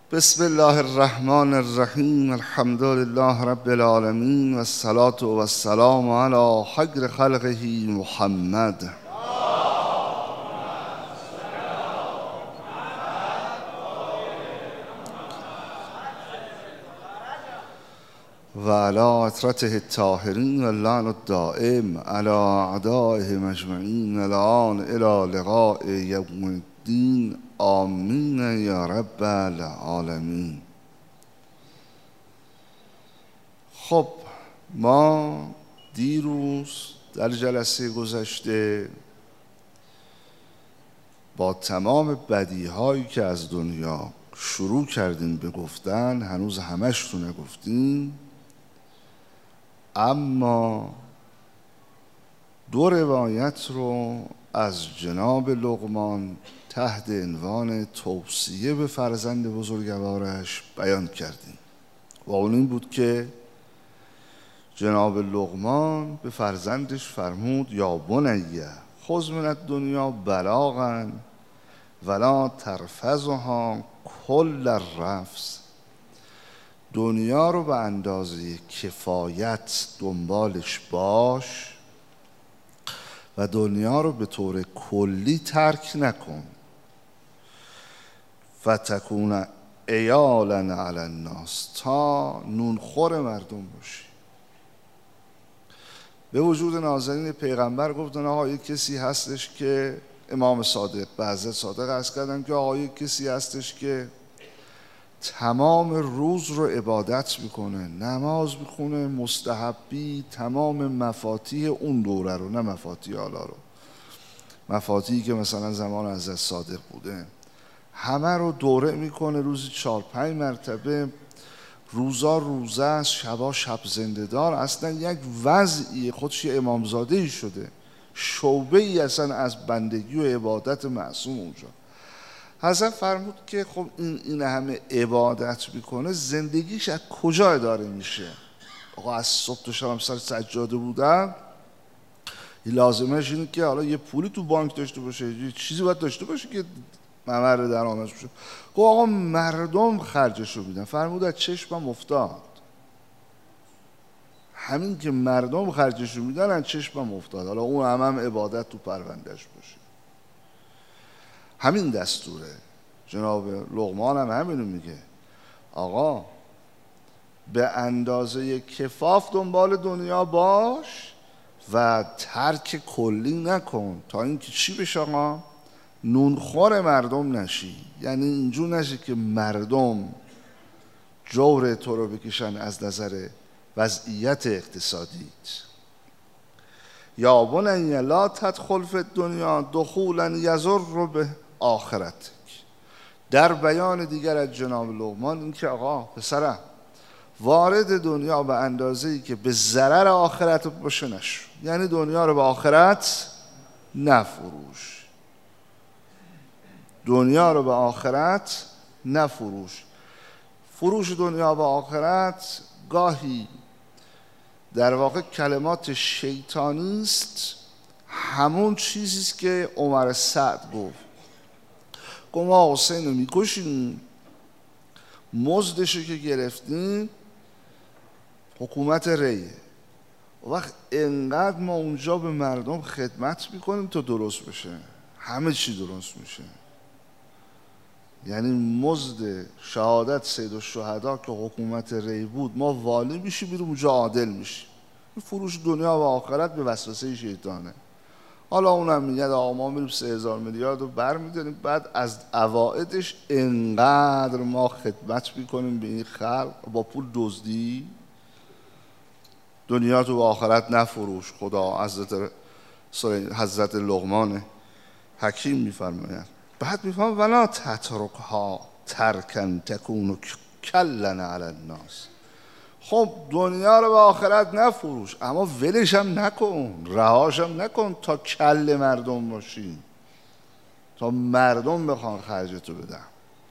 بسم الله الرحمن الرحیم. الحمد لله رب العالمین و الصلاة و السلام علی خیر خلقه محمد. و علی اطرته الطاهرین و اللعن الدائم علی اعدائهم اجمعین الان الی لقاء یوم الدین. آمین یا رب العالمین. خب ما دیروز در جلسه گذشته با تمام بدیهایی که از دنیا شروع کردیم به گفتن، هنوز همش رو نگفتیم، اما دو روایت رو از جناب لقمان تحت عنوان توصیه به فرزند بزرگوارش بیان کردیم و اون این بود که جناب لقمان به فرزندش فرمود یا بنیه خذ من الدنیا بلاغا ولا ترفضها کل الرفض. دنیا رو به اندازه کفایت دنبالش باش و دنیا رو به طور کلی ترک نکن. فتکون عیالا علی الناس، تا نونخور مردم باشی. به وجود نازنین پیغمبر گفتن آقا یک کسی هستش که امام صادق به حضرت صادق عرض کردن که آقا یک کسی هستش که تمام روز رو عبادت میکنه، نماز میخونه، مستحبی، تمام مفاتیح اون دوره رو، نه مفاتیح حالا رو، مفاتیحی که مثلا زمان حضرت صادق بوده، همه رو دوره میکنه، روزی 4-5 مرتبه، روزا روزه است، شبا شب زنده دار. اصلا یک وضعی خودش امامزاده ای شده، شعبه ای اصلا از بندگی و عبادت معصوم اونجا. حضرت فرمود که خب این همه عبادت میکنه، زندگیش از کجا اداره میشه؟ آقا از صبح تا شب سر سجاده بودن، لازمش اینه که حالا یه پولی تو بانک داشته باشه، یه چیزی باید داشته باشه که ممر درآمدش بشه. خب آقا مردم خرجشو میدن. فرمود از چشمم افتاد. همین که مردم خرجشو میدن از چشمم افتاد. حالا اون هم عبادت تو پروندهش باشه. همین دستوره. جناب لقمان هم همینو میگه، آقا به اندازه کفاف دنبال دنیا باش و ترک کلی نکن، تا اینکه چی بشه آقا؟ نونخور مردم نشی. یعنی اینجور نشی که مردم جور تو رو بکشن از نظر وضعیت اقتصادیت. یا بنی لا تدخل فی الدنیا دخولا یضر به آخرتک. در بیان دیگر از جناب لقمان این که آقا پسرم وارد دنیا به اندازه‌ای که به ضرر آخرت باشه نشو. یعنی دنیا رو به آخرت نفروش، دنیا رو به آخرت نفروش. فروش دنیا به آخرت گاهی در واقع کلمات شیطانی است. همون چیزیست که عمر سعد گفت ما حسین رو میکشیم، مزدشو که گرفتیم حکومت ریه، وقت انقدر ما اونجا به مردم خدمت میکنیم تا درست بشه، همه چی درست میشه. یعنی مزد شهادت سید الشهدا که حکومت ری بود، ما والی میشیم میریم اونجا عادل میشیم. فروش دنیا و آخرت به وسوسه شیطانه. حالا اونم میگه آقا ما میریم 3000 میلیارد رو برمیداریم، بعد از عوائدش انقدر ما خدمت میکنیم به این خلق، با پول دزدی. دنیا تو و آخرت نفروش. خدا حضرت لقمان حکیم میفرماید. بعد میفهم ولا تترکها ترکن تکون کلن علی الناس. خب دنیا رو به آخرت نفروش، اما ولش هم نکن، رهاش هم نکن تا کل مردم باشی، تا مردم بخوان خرجتو بدن.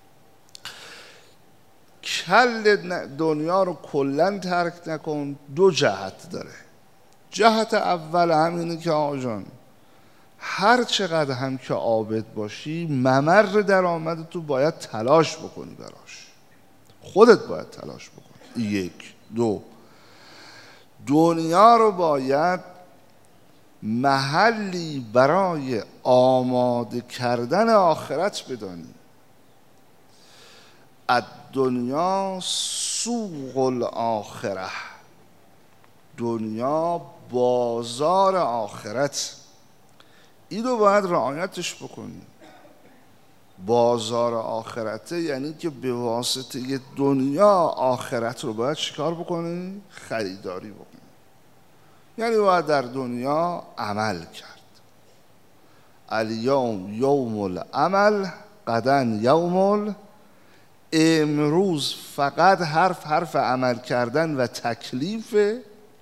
کل دنیا رو کلن ترک نکن. دو جهت داره. جهت اول همینه که آقا جان هر چقدر هم که عابد باشی، ممر درآمد تو باید تلاش بکنی براش. خودت باید تلاش بکنی. یک. دو، دنیا رو باید محلی برای آماده کردن آخرت بدانی. الدنیا سوق الاخره، دنیا بازار آخرت. این رو باید رعایتش بکنی. بازار آخرته یعنی که به واسطه دنیا آخرت رو باید چیکار بکنی؟ خریداری بکنی. یعنی باید در دنیا عمل کرد. الیوم یوم العمل، غدا یوم، امروز فقط حرف عمل کردن و تکلیف،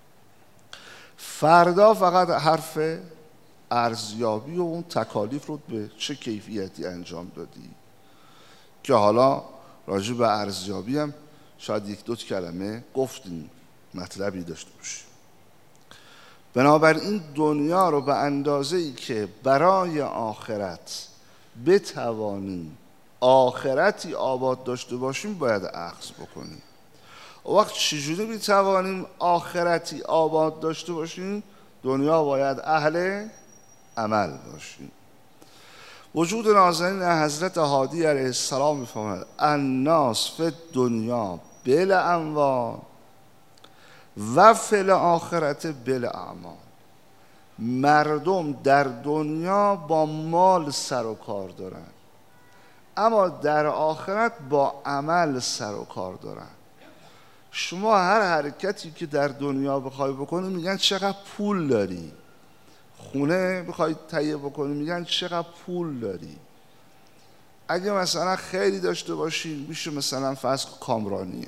فردا فقط حرف ارزیابی و اون تکالیف رو به چه کیفیتی انجام دادی. که حالا راجع به ارزیابی هم شاید یک دو کلمه گفتیم، مطلبی داشته باشیم. بنابراین دنیا رو به اندازه‌ای که برای آخرت بتوانیم آخرتی آباد داشته باشیم باید اخذ بکنیم. وقت چجوری میتوانیم آخرتی آباد داشته باشیم؟ دنیا باید اهل عمل باشیم. وجود نازنین حضرت هادی علیه السلام میفرماید الناس فی الدنیا بالاموال و فی الاخرة بالاعمال. مردم در دنیا با مال سر و کار دارن، اما در آخرت با عمل سر و کار دارن. شما هر حرکتی که در دنیا بخوای بکنی میگن چقدر پول داری. خونه بخوای تهیه بکنی میگن چقدر پول داری. اگه مثلا خیلی داشته باشی میشه مثلا فرض کامرانیه،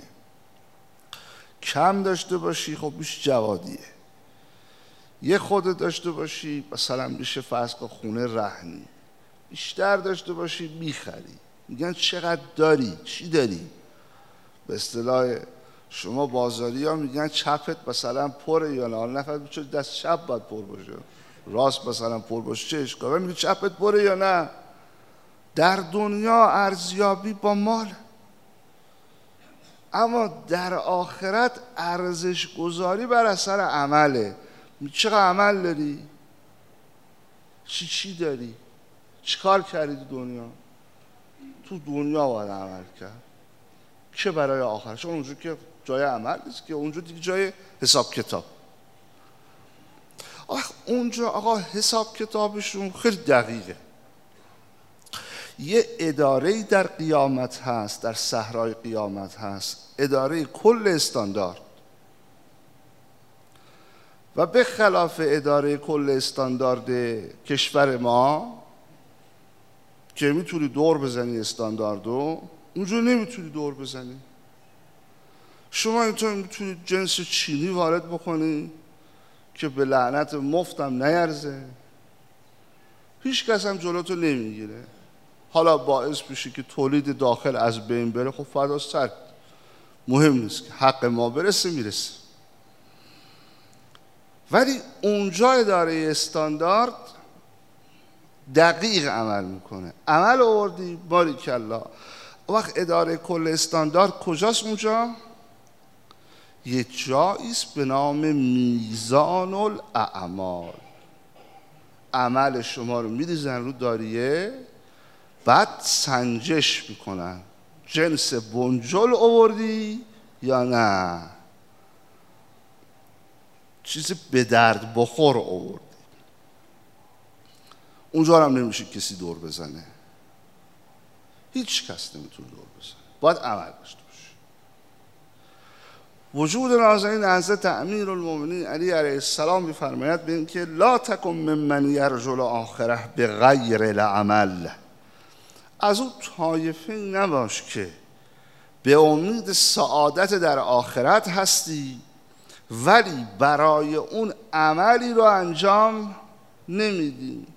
کم داشته باشی خب میشه جوادیه، یه خود داشته باشی مثلا میشه فرض خونه رهنی، بیشتر داشته باشی میخری. میگن چقدر داری، چی داری؟ به اصطلاح شما بازاری ها میگن چپت مثلا پره یا نه. حالا نفر چون دست چپ باید پر باشه، راست مثلا پر باشه چه اشکاله؟ میگه چپت پره یا نه. در دنیا ارزیابی با مال، اما در آخرت ارزش گذاری بر اثر عمله. چقدر عمل داری؟ چی داری؟ چی کار کردی تو دنیا؟ تو دنیا باید عمل کرد که برای آخرت، چون اونجا که جای عمل نیست که، اونجا دیگه جای حساب کتاب. اونجا آقا حساب کتابشون خیلی دقیقه. یه اداره‌ای در قیامت هست، در صحرای قیامت هست، اداره کل استاندارد. و به خلاف اداره کل استاندارد کشور ما که میتونی دور بزنی استانداردو، اونجا نمیتونی دور بزنی. شما اینطور میتونی جنس چینی وارد بکنی که به لعنت مفتم نیرزه، هیچ کس هم جلوتو نمیگیره. حالا باعث بشه که تولید داخل از بین بره، خب فدا سر، مهم نیست که حق ما برسه میرسه. ولی اونجا اداره استاندارد دقیق عمل میکنه. عمل آوردی باریکالله. وقت اداره کل استاندارد کجاست اونجا؟ یه جاییست به نام میزان الاعمال. عمل شما رو میریزن رو داریه، بعد سنجش میکنن جنس بنجل آوردی یا نه، چیز به درد بخور آوردی. اونجا هم نمیشه کسی دور بزنه، هیچ کس نمیتونه دور بزنه، باید عمل داشته باشه. وجود نازنین حضرت امیرالمومنین علی علیه السلام میفرماید به اینکه لا تکن ممن یرجو الاخره بغیر العمل. از اون طایفه نباش که به امید سعادت در آخرت هستی ولی برای اون عملی رو انجام نمیدی.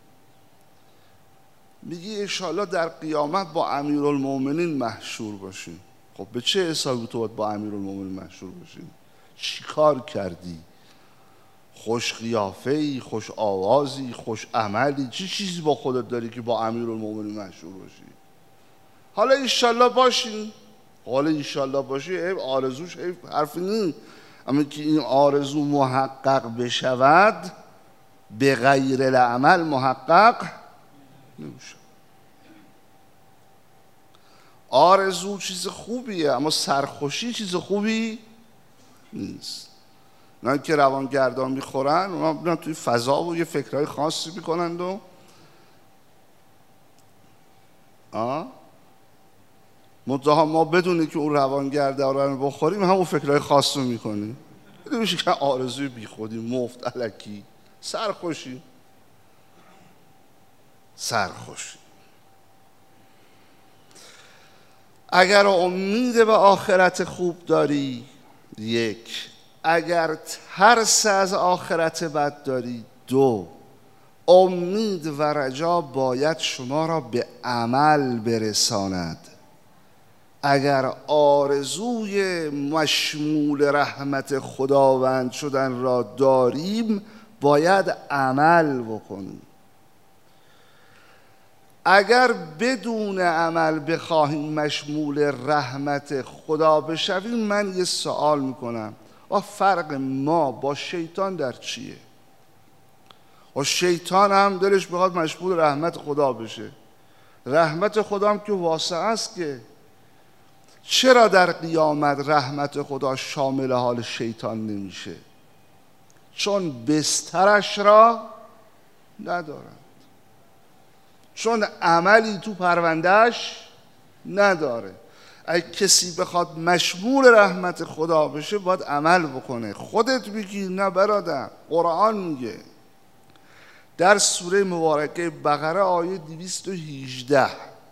میگی انشاءالله در قیامت با امیرالمومنین محشور باشیم. خب به چه حسابی تو باید با امیرالمومنین محشور باشیم؟ چی کار کردی؟ خوش قیافه‌ای، خوش آوازی، خوش عملی، چی چیزی با خودت داری که با امیرالمومنین محشور باشی؟ حالا انشاءالله باشین، خب حال ایشالله باشه آرزوش حرفی نیست، اما که این آرزو محقق بشود به غیر العمل محقق نمیشه. آرزو چیز خوبیه اما سرخوشی چیز خوبی نیست. نه که روانگردان میخورن اونا توی فضا و یه فکرهای خاصی میکنند و منتها ما بدونی که اون روانگردان رو بخوریم همون فکرهای خاص رو میکنیم. میشه که آرزوی بی خودی مفت الکی سرخوشی. اگر امید به آخرت خوب داری، یک. اگر ترس از آخرت بد داری، دو. امید و رجا باید شما را به عمل برساند. اگر آرزوی مشمول رحمت خداوند شدن را داریم باید عمل بکنیم. اگر بدون عمل بخواهیم مشمول رحمت خدا بشویم، من یه سوال میکنم و فرق ما با شیطان در چیه؟ و شیطان هم دلش بخواد مشمول رحمت خدا بشه، رحمت خدا هم که واسع است، که چرا در قیامت رحمت خدا شامل حال شیطان نمیشه؟ چون بسترش را ندارند، چون عملی تو پروندهش نداره. اگه کسی بخواد مشمول رحمت خدا بشه باید عمل بکنه. خودت بگی نه برادر، قرآن میگه در سوره مبارکه بقره آیه 218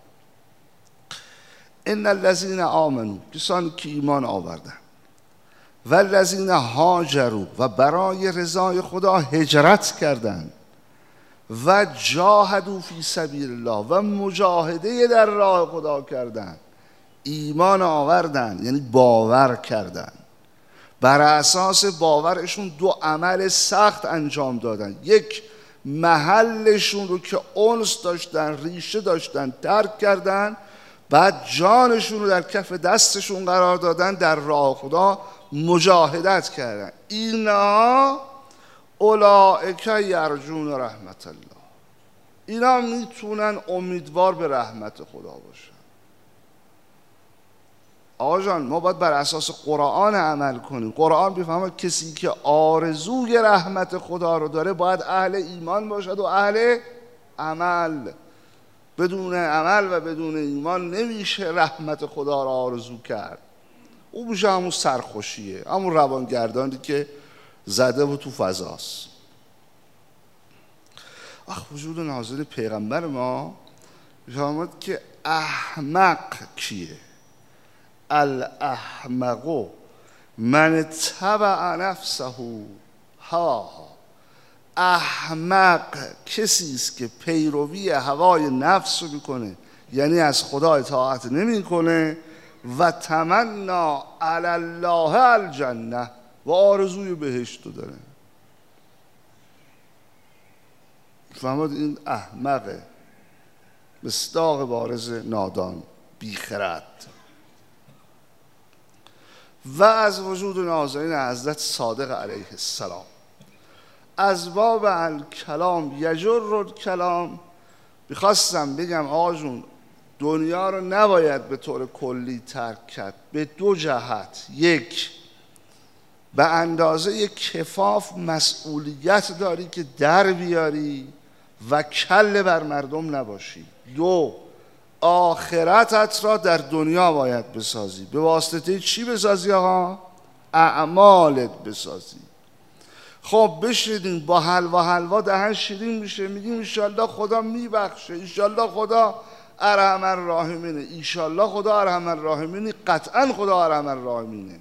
ان الذین آمنوا، کسانی که ایمان آوردن، و الذین هاجروا، و برای رضای خدا هجرت کردند، و جاهدوا فی سبیل الله، و مجاهده در راه خدا کردند. ایمان آوردن یعنی باور کردن، بر اساس باورشون دو عمل سخت انجام دادن. یک، محلشون رو که انس داشتن، ریشه داشتن، ترک کردن. بعد جانشون رو در کف دستشون قرار دادن، در راه خدا مجاهدت کردن. اینا اولئک یرجون رحمت الله، اینا میتونن امیدوار به رحمت خدا باشن. آقا جان ما باید بر اساس قرآن عمل کنیم. قرآن بفهمه کسی که آرزوی رحمت خدا رو داره باید اهل ایمان باشد و اهل عمل. بدون عمل و بدون ایمان نمیشه رحمت خدا رو آرزو کرد. او میشه همون سرخوشیه، همون روانگردانی که زده و تو فضاست. وجود نازل پیغمبر ما میفهمد که احمق کیه؟ الاحمق من تبع نفسه هواها. احمق کسی است که پیروی هوای نفس رو میکنه، یعنی از خدا اطاعت نمیکنه، و تمنا علی الله الجنه، و آرزوی بهشت رو داره. فهمید این احمقه، مصداق بارز نادان، بیخرد. و از وجود نازنین حضرت صادق علیه السلام از باب الکلام یجر الکلام میخواستم بگم آقا جون دنیا رو نباید به طور کلی ترک کرد به دو جهت. یک، به اندازه کفاف مسئولیت داری که در بیاری و کله بر مردم نباشی. دو، آخرتت را در دنیا باید بسازی. به واسطه چی بسازی آقا؟ اعمالت بسازی. خب بشیدیم با حلوا دهن شیرین میشه، میگیم انشالله خدا میبخشه، انشالله خدا ارحم الراحمینه، انشالله خدا ارحم الراحمینه. قطعا خدا ارحم الراحمینه.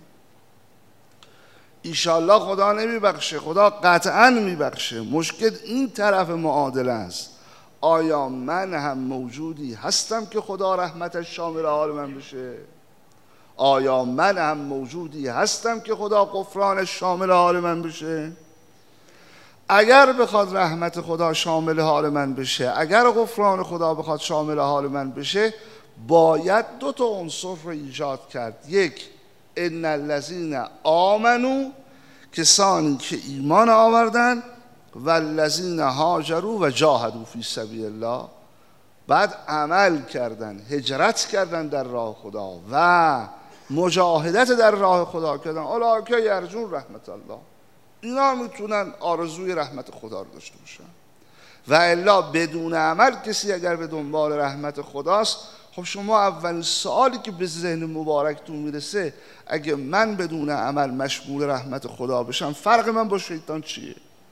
انشالله خدا نمیبخشه، خدا قطعا میبخشه. مشکل این طرف معادله است. آیا من هم موجودی هستم که خدا رحمتش شامل حال من بشه؟ آیا من هم موجودی هستم که خدا غفرانش شامل حال من بشه؟ اگر بخواد رحمت خدا شامل حال من بشه، اگر غفران خدا بخواد شامل حال من بشه، باید دو تا عنصر رو ایجاد کرد. یک، ان الذین آمنو، کسانی که ایمان آوردن، و الذین هاجروا و جاهدوا فی سبیل الله، بعد عمل کردن، هجرت کردن در راه خدا و مجاهدت در راه خدا کردن، اولئک یرجون رحمت الله، اینا میتونن آرزوی رحمت خدا رو داشته باشن. و الا بدون عمل کسی اگر به دنبال رحمت خداست، خب شما اولین سوالی که به ذهن مبارکتون میرسه، اگه من بدون عمل مشمول رحمت خدا بشم، فرق من با شیطان چیه؟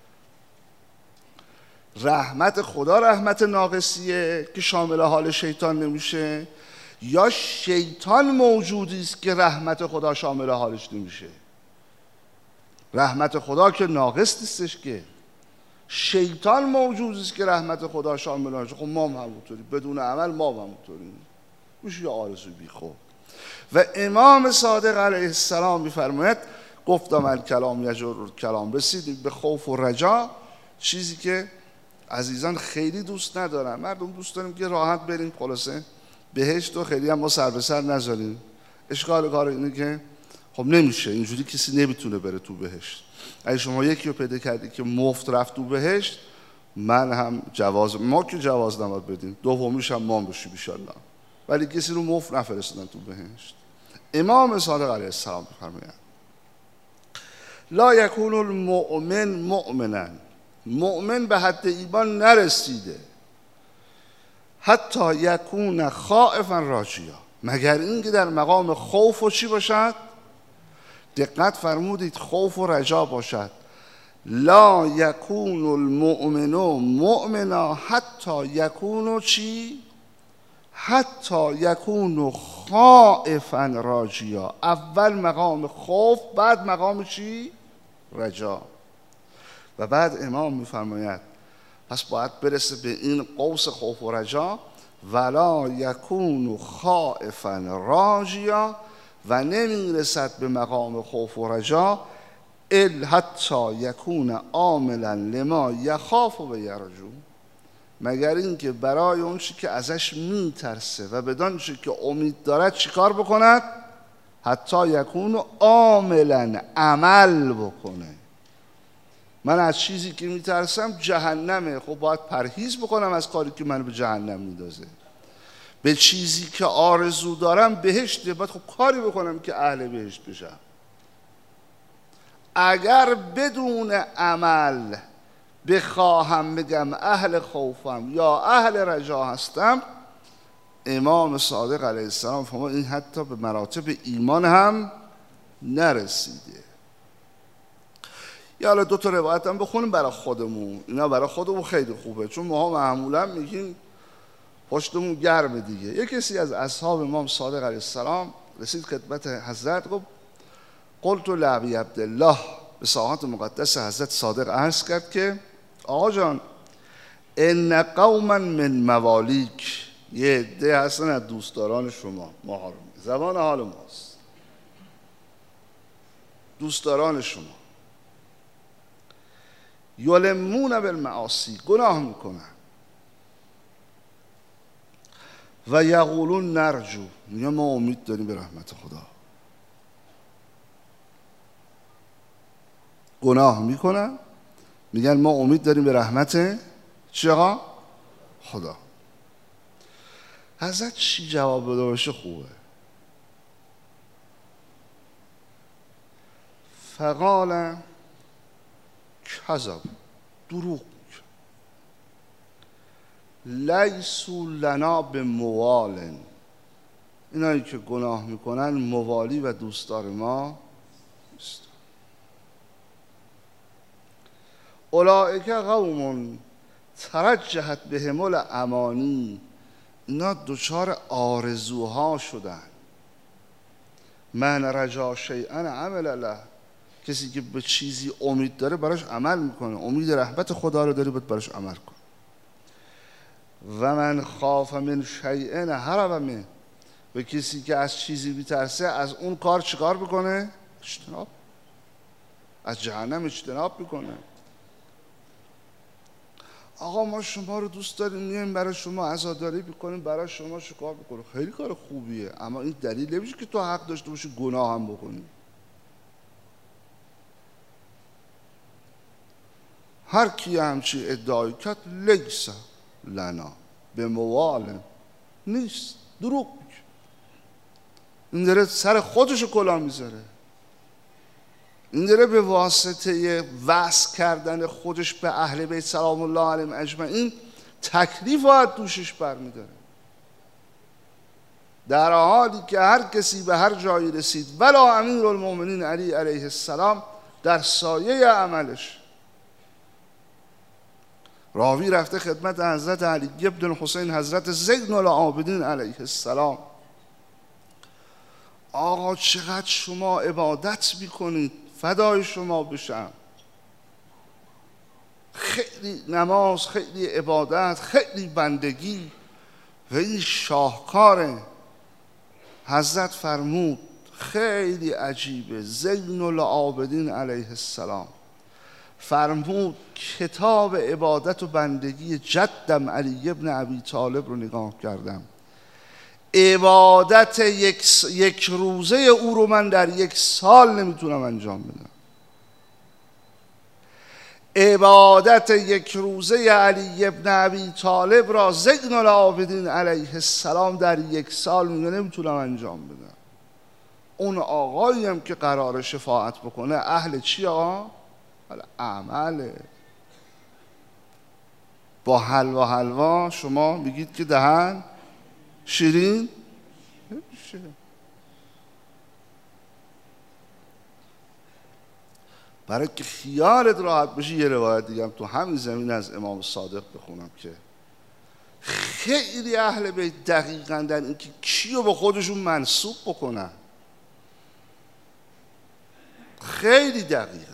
رحمت خدا رحمت ناقصیه که شامل حال شیطان نمیشه، یا شیطان موجودی است که رحمت خدا شامل حالش نمیشه؟ رحمت خدا که ناقص نیستش، که شیطان موجودی است که رحمت خدا شامل حالش. خب ما هم همونطوریم، بدون عمل ما هم همونطوریم، میشه یه آرزوی بیخود. و امام صادق علیه السلام میفرماید گفتم الکلام یجر الکلام، رسیدیم به خوف و رجا، چیزی که عزیزان خیلی دوست ندارن. مردم دوست داریم که راحت بریم خلاصه بهشت و خیلی هم ما سر به سر نذاریم. اشکال کار اینه که خب نمیشه، اینجوری کسی نمیتونه بره تو بهشت. اگه شما یکی رو پیدا کردی که مفت رفت تو بهشت، من هم ما که جواز نباید بدیم، دومیش هم ما بشیم ان شاء الله، ولی کسی رو مفت نفرستادن تو بهشت. امام صادق علیه السلام می‌فرمایند لا یکون المؤمن مؤمنا، مؤمن به حد ایمان نرسیده، حتی یکون خائفا راجیا، مگر اینکه در مقام خوف و چی باشد؟ دقت فرمودید، خوف و رجا باشد. لا یکون المؤمن مؤمنا حتی یکون چی؟ حتی یکون خائفا راجیا. اول مقام خوف، بعد مقام چی؟ رجا. و بعد امام میفرماید پس باید برسه به این قوس خوف و رجا، ولا یکون خائفا راجیا، و نمیرسد به مقام خوف و رجا الا حتی یکون عاملا لما یخاف و یرجو، مگر اینکه برای اون چی که ازش میترسه و بدان چی که امید دارد چیکار بکند؟ حتی یکون عاملا، عمل بکنه. من از چیزی که میترسم جهنمه، خب باید پرهیز بکنم از کاری که من به جهنم میندازه. به چیزی که آرزو دارم بهشته، باید خب کاری بکنم که اهل بهشت بشم. اگر بدون عمل بخواهم بگم اهل خوفم یا اهل رجا هستم، امام صادق علیه السلام فرمود این حتی به مراتب ایمان هم نرسیده. یا حالا دو تا روایت هم بخونیم برای خودمون، اینا برای خودمون خیلی خوبه، چون ما معمولا میگیم پشتمون گرمه دیگه. یک کسی از اصحاب امام صادق علیه السلام رسید خدمت حضرت، گفت قلت لابی عبدالله، به ساعات مقدس حضرت صادق عرض کرد که آقا جان، ان قوما من موالیک، یه عده هستن از دوستداران شما، ما زبان حال ماست، دوستداران شما، یلمون بالمعاصی، گناه میکنن، و یقولون نرجو، میگن ما امید داریم به رحمت خدا. گناه میکنن، میگن ما امید داریم به رحمت چی آقا؟ خدا. حضرت چی جواب بده باشه خوبه؟ فقال کذب، دروغ، لیسوا لنا بموال، اینایی که گناه میکنن موالی و دوستدار ما نیست. اولئک قوم ترجحت بهم الامانی، اینا دچار آرزوها شدن. من رجا شیئا عمل له، کسی که به چیزی امید داره براش عمل میکنه، امید رحمت خدا رو داره باید براش عمل کنه. و من خاف من شیئا هرب منه، و کسی که از چیزی میترسه از اون کار چیکار بکنه؟ اجتناب، از جهنم اجتناب بکنه. آقا ما شما رو دوست داریم، میایم برای شما عزاداری میکنیم، برای شما شکار میکنیم، خیلی کار خوبیه، اما این دلیل نمیشه که تو حق داشته باشی گناه هم بکنی. هر کی همچی ادعای کرد لیس لنا به موال نیست، دروغ میگه. این داره سر خودشو کلاه میذاره، این داره به واسطه وصل کردن خودش به اهل بیت سلام الله علیهم اجمعین تکلیف باید دوشش برمیداره، در حالی که هر کسی به هر جایی رسید ولا امیرالمومنین علی علیه السلام در سایه عملش. راوی رفته خدمت حضرت علی ابن الحسین حضرت زین العابدین علیه السلام، آقا چقدر شما عبادت میکنید، فدای شما بشم، خیلی نماز، خیلی عبادت، خیلی بندگی و این شاهکاره. حضرت فرمود خیلی عجیبه، زین العابدین علیه السلام فرمود کتاب عبادت و بندگی جدم علی ابن ابی طالب رو نگاه کردم، عبادت یک روزه او رو من در 1 سال نمیتونم انجام بدم. عبادت 1 روزه علی ابن ابی طالب را زین العابدین علیه السلام در 1 سال نمیتونم انجام بدم. اون آقایی هم که قرار شفاعت بکنه اهل چی آقا؟ عمله. با حلوا شما میگید که دهن شیرین نمیشه. برای که خیالت راحت بشه یه روایت دیگه هم تو همین زمین از امام صادق بخونم که خیلی اهل بیت دقیقاً در این که کیو به خودشون منسوب بکنن، خیلی دقیقاً.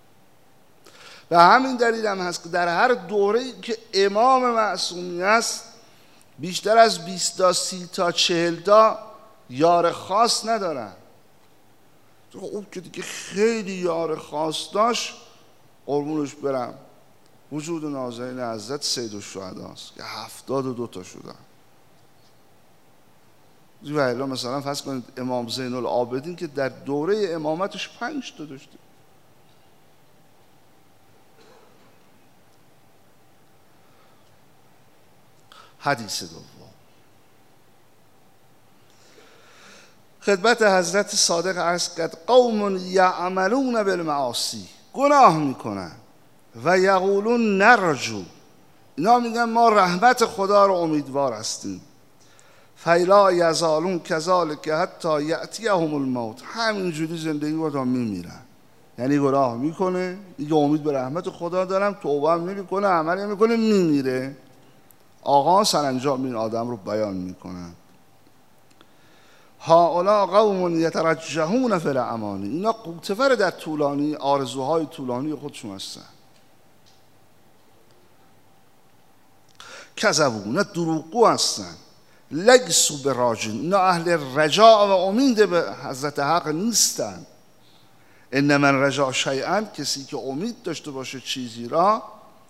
و همین دلیل هم هست که در هر دوره‌ای که امام معصومی است بیشتر از 20 تا 30 تا 40 تا یار خاص ندارن. اون که دیگه خیلی یار خاص داشت قربونش برم وجود نازنین حضرت سید الشهدا است که 72 تا شدن. و الا مثلا فرض کنید امام زین العابدین که در دوره امامتش 5 تا داشته. حدیث دوم خدمت حضرت صادق عرض کرد قوم یعملون بالمعاصی، گناه میکنن و یقولون نرجو، اینا میگن ما رحمت خدا رو امیدوار هستیم، فلا یزالون کذالک حتی یأتیهم الموت، همینجوری زندگی رو تا میمیرن. یعنی گناه میکنه دیگه امید به رحمت خدا دارم، توبه هم نمیکنه، عمل نمیکنه، میمیره. آقا سرانجام این آدم رو بیان میکنن هؤلاء قوم یترجحون فی الامانی، اینا قوتفر در طولانی آرزوهای طولانی خودشون هستن. کذبون، دروغگو هستن. لگسو به راجین، اینا اهل رجاء و امید به حضرت حق نیستن. ان من رجا شیئا، کسی که امید داشته باشه چیزی را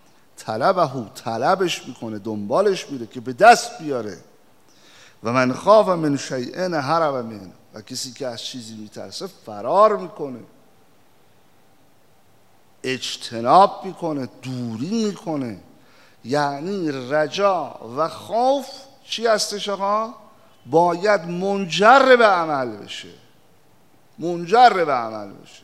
طلبش میکنه، دنبالش میره که به دست بیاره. و من خاف من شیئا هرب منه، و کسی که از چیزی میترسه فرار میکنه، اجتناب میکنه، دوری میکنه. یعنی رجا و خوف چی هستش آقا؟ باید منجر به عمل بشه، منجر به عمل بشه.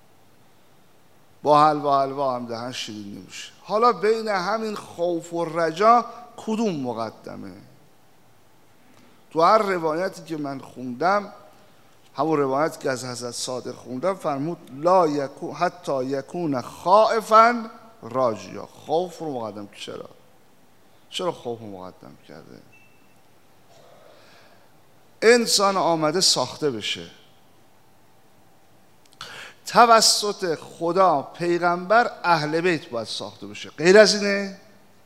با حلوا هم دهن شیرین نمیشه. حالا بین همین خوف و رجا کدوم مقدمه؟ تو هر روایتی که من خوندم، همون روایتی که از حضرت صادق خوندم، فرمود لا یکون حتی یکون خائفا راجیا. خوف رو مقدم که چرا خوف رو مقدم کرده؟ انسان آمده ساخته بشه توسط خدا، پیغمبر، اهل بیت باید ساخته بشه. غیر از اینه؟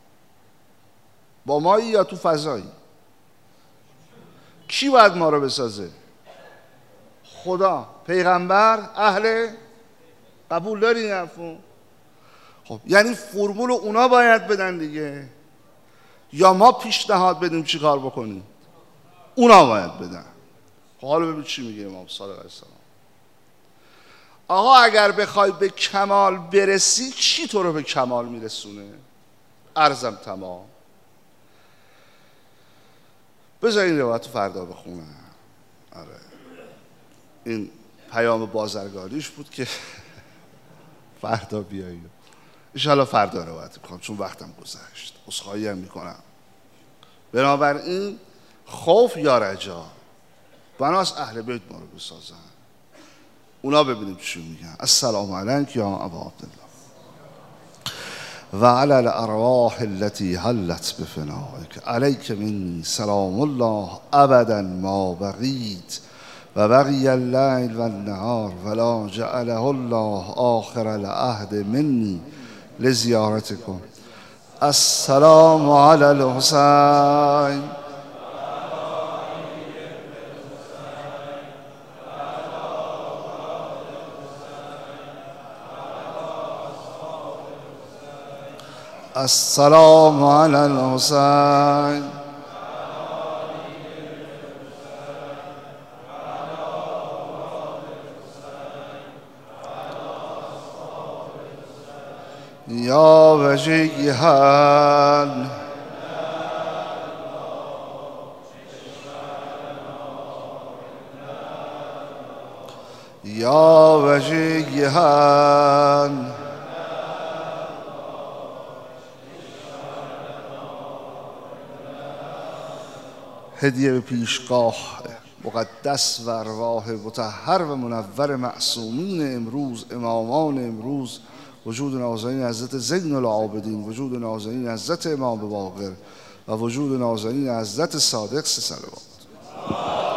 با مایی یا تو فضایی؟ کی باید ما رو بسازه؟ خدا، پیغمبر، اهل. قبول داری این حرفو؟ خب یعنی فرمول اونا باید بدن دیگه، یا ما پیشنهاد بدیم چی کار بکنیم؟ اونا باید بدن. حالا ببین چی میگه امام صادق علیه السلام. آقا اگر بخوای به کمال برسی چی تو رو به کمال میرسونه؟ عرضم تمام. بذار این روایت رو فردا بخونم. آره این پیام بازرگانیش بود که فردا بیاییم. انشاءالله فردا روایت میخوام چون وقتم گذشت، عذرخواهی هم میکنم. بنابراین خوف یا رجا بناس اهل بیت ما رو بسازن، اونا ببینیم چی میگن. السلام علیک یا ابا عبدالله و علی الارواح التي حلت بفنائک علیک منی سلام الله ابدا ما بقیت و بقی اللیل و النهار ولا جعله الله آخر العهد منی لزیارتکم. السلام علی الحسین السلام علی الحسین یا وجیها یا وجیها هدیه به پیشگاه مقدس و ارواح مطهر و منور معصومین امروز، امامان امروز، وجود نازنین حضرت زین العابدین، وجود نازنین حضرت امام باقر و وجود نازنین حضرت صادق صلوات.